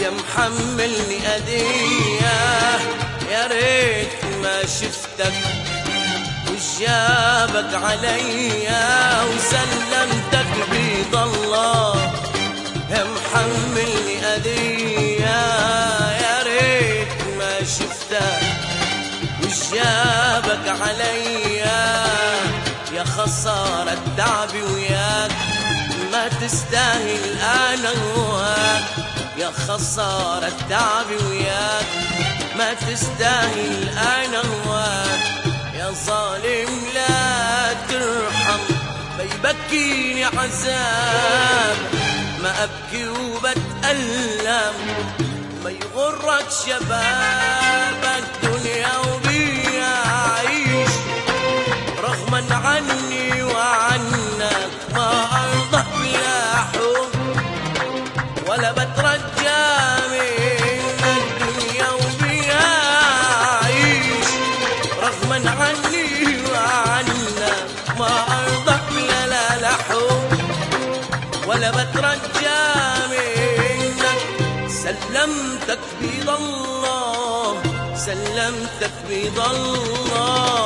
يا محملني أذية، يا ريت ما شفتك وجابك عليا وسلمتك بيض الله. يا محملني أذية، يا ريت ما شفتك وجابك عليا. يا خسارة تعبي وياك ما تستاهل أنا هواك. يا خسارة تعبي وياك ما تستاهل أنا هواك. يا ظالم لا ترحم بيبكيني عذاب، ما أبكي وبتألم. ما يغرك شبابك دنيا وبيا عيش، رغما عني وعنك ما أرضى بلا حب ولا بترجى من الدنيا وبيا عيش. رغما عني وعنك ما أرضى بلا لا حب ولا بترجى منك. سلمتك بيض الله، سلمتك بيض الله.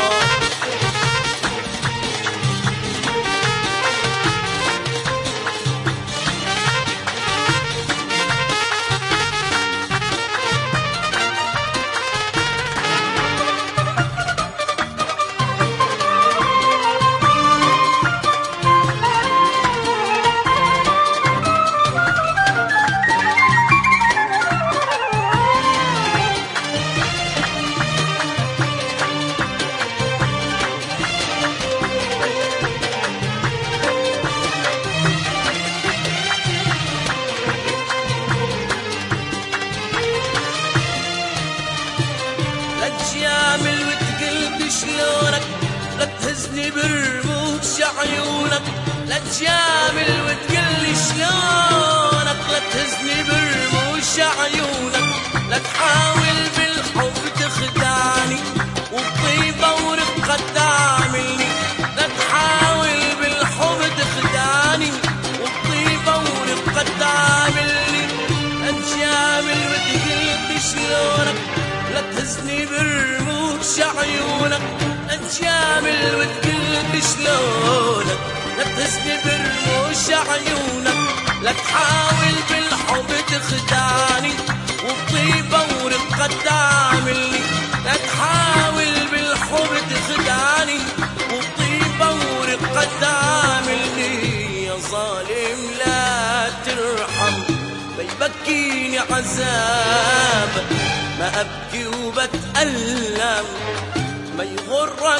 تجامل وتقلب شلونك، لا تهزني برموش عيونك. لا تجامل وتقلب شلونك، لا تهزني برموش عيونك. لا تحاول بالحب تخدعني وبطيبة ورقة تعاملني. لا تحاول بالحب تخدعني وبطيبة ورقة تعاملني. لا تجامل وتقلب شلونك، لا تهزني برموش عيونك. تجامل وتقلب شلونك، لا تهزني برموش عيونك. لا تحاول بالحب تخدعني وبطيبة ورقة تعاملني. لا تحاول بالحب تخدعني وبطيبة ورقة تعاملني. يا ظالم لا ترحم بيبكيني عذاب، ما أبكي وبتألم. ما يغرك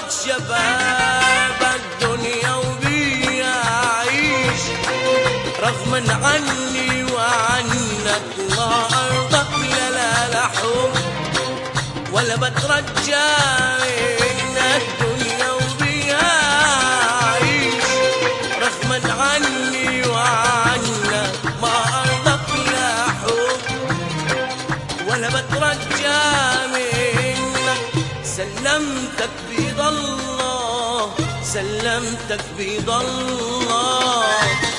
شبابك دنيا وبيا عيش، رغما عني وعنك ما أرضى بلا لا حب ولا بترجى منك دنيا وبيا عيش. رغما عني وعنك ما أرضى بلا حب ولا بترجى منك. سلمتك بيض الله، سلمتك بيض الله.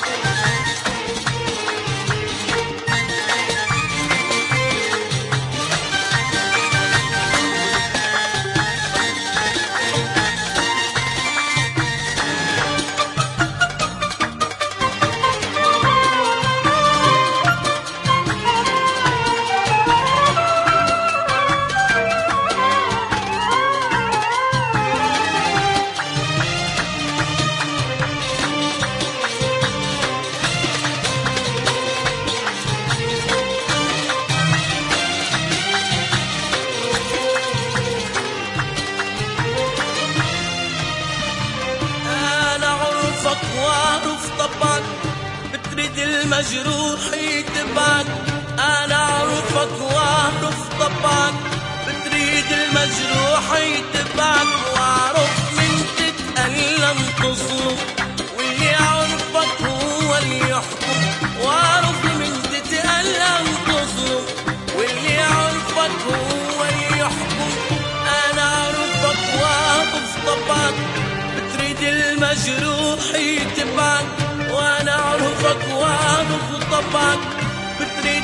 واعرف طبعك بتريد المجروح يتبعك. انا اعرفك واعرف طبعك بتريد المجروح يتبعك. واعرف من تتألم تصلب واللي يعرفك هو اللي يحكم. واعرف من تتألم تصلب واللي يعرفك هو اللي يحكم. انا اعرفك واعرف طبعك بتريد المجروح يتبعك. وانا اعرفك واعرف طبعك بتريد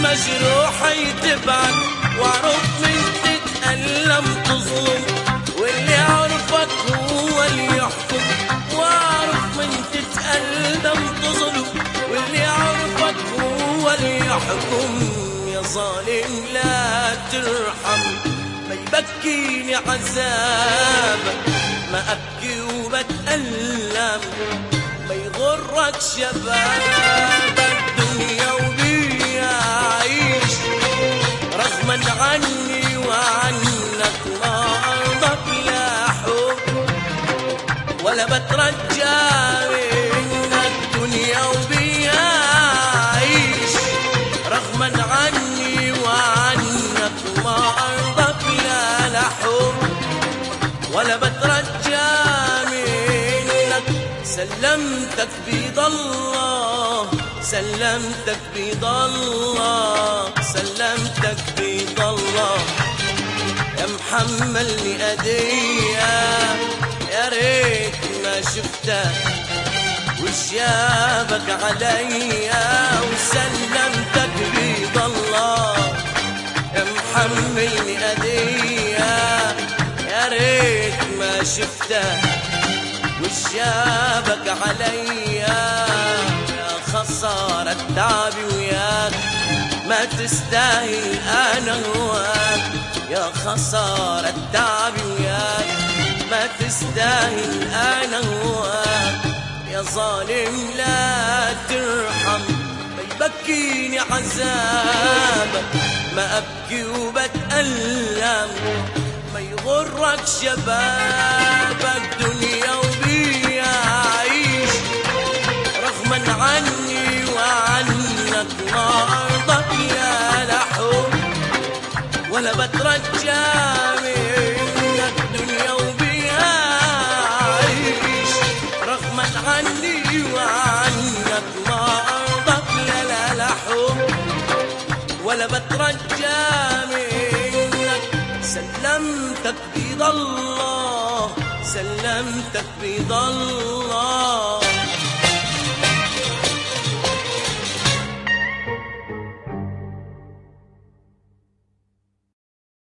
المجروح يتبعك، واعرف من تتألم تظلم، واللي يعرفك هو اللي يحكم. واعرف من تتألم تظلم، واللي يعرفك هو اللي يحكم. يا ظالم لا ترحم، ما يبكيني عذابك، ما أبكي وبتألم. ما يغرك شبابك، دنيا وبيا عيش رغما عني وعنك. ما أرضك لا حب ولا بترجى منك، دنيا وبيا عيش رغما عني وعنك. ما أرضك لا حب ولا بترجى منك. سلمتك بيض الله، سلمتك بيض الله، سلمتك بيض الله. يا محملني أدية، يا ريت ما شفتك وشيابك عليا. وسلمتك بيض الله، يا محملني أدية، يا ريت ما شفتك وشيابك عليا. يا خسارة تعبي وياك، ما تستاهل أنا هواك. يا خسارة تعبي وياك، ما تستاهل أنا هواك. يا ظالم لا ترحم، ما يبكيني عذابك، ما أبكي وبتألم. ما يغرك شبابك، دنيا وبيا عيش رغما عني وعنك. ما أرضك يا لحب ولا بترجى منك، دنيا وبيا عيش رغما عني وعنك. ما أرضك لا لحب ولا بترجى منك. سلمتك بيض الله، سلمتك بيض الله.